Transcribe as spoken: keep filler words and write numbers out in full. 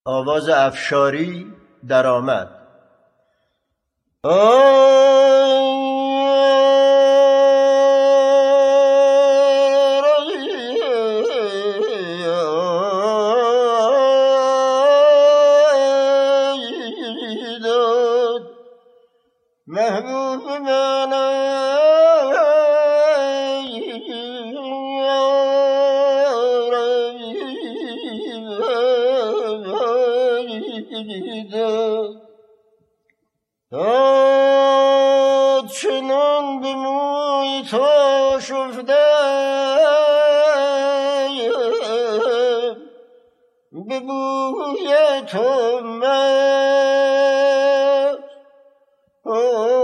آواز افشاری در آمد. محبوب من چنان به موی تو شفته به بوی تو من